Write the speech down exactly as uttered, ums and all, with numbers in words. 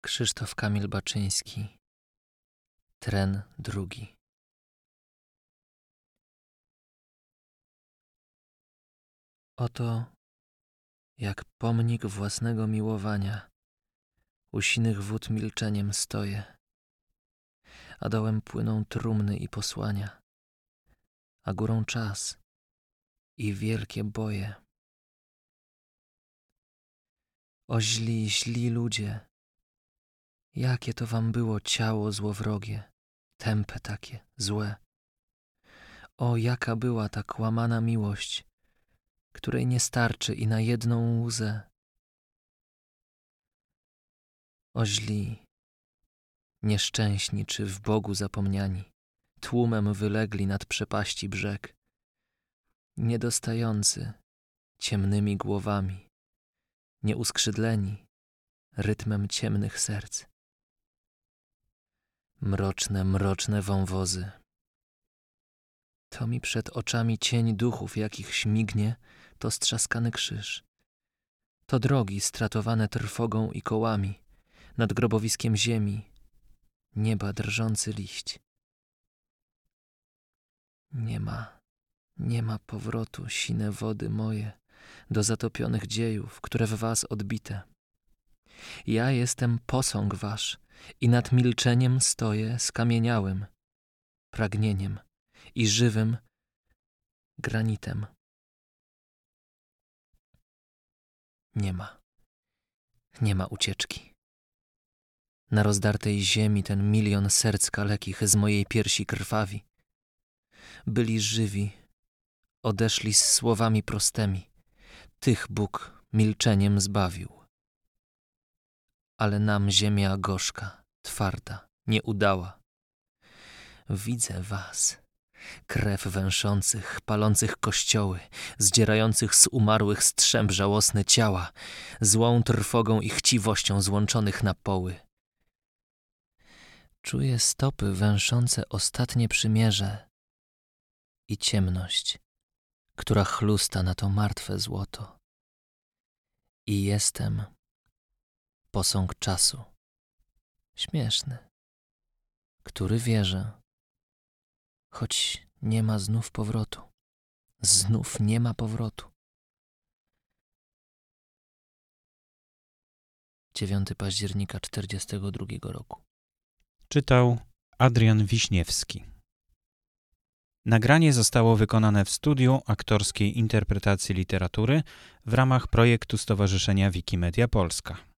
Krzysztof Kamil Baczyński. Tren drugi. Oto, jak pomnik własnego miłowania, u sinych wód milczeniem stoję, a dołem płyną trumny i posłania, a górą czas i wielkie boje. O źli, źli ludzie, jakie to wam było ciało złowrogie, tępe takie, złe. O, jaka była ta kłamana miłość, której nie starczy i na jedną łzę. O źli, nieszczęśni czy w Bogu zapomniani, tłumem wylegli nad przepaści brzeg, niedostający ciemnymi głowami, nieuskrzydleni rytmem ciemnych serc. Mroczne, mroczne wąwozy. To mi przed oczami cień duchów, jakich śmignie, to strzaskany krzyż. To drogi stratowane trwogą i kołami, nad grobowiskiem ziemi, nieba drżący liść. Nie ma, nie ma powrotu, sine wody moje, do zatopionych dziejów, które w was odbite. Ja jestem posąg wasz i nad milczeniem stoję skamieniałym pragnieniem i żywym granitem. Nie ma, nie ma ucieczki. Na rozdartej ziemi ten milion serc kalekich z mojej piersi krwawi. Byli żywi, odeszli z słowami prostymi. Tych Bóg milczeniem zbawił. Ale nam ziemia gorzka, twarda, nie udała. Widzę was, krew węszących, palących kościoły, zdzierających z umarłych strzęp żałosne ciała, złą trwogą i chciwością złączonych na poły. Czuję stopy węszące ostatnie przymierze i ciemność, która chlusta na to martwe złoto. I jestem posąg czasu, śmieszny, który wierzę, choć nie ma znów powrotu. Znów nie ma powrotu. dziewiątego października czterdziestego drugiego roku. Czytał Adrian Wiśniewski. Nagranie zostało wykonane w studiu aktorskiej interpretacji literatury w ramach projektu Stowarzyszenia Wikimedia Polska.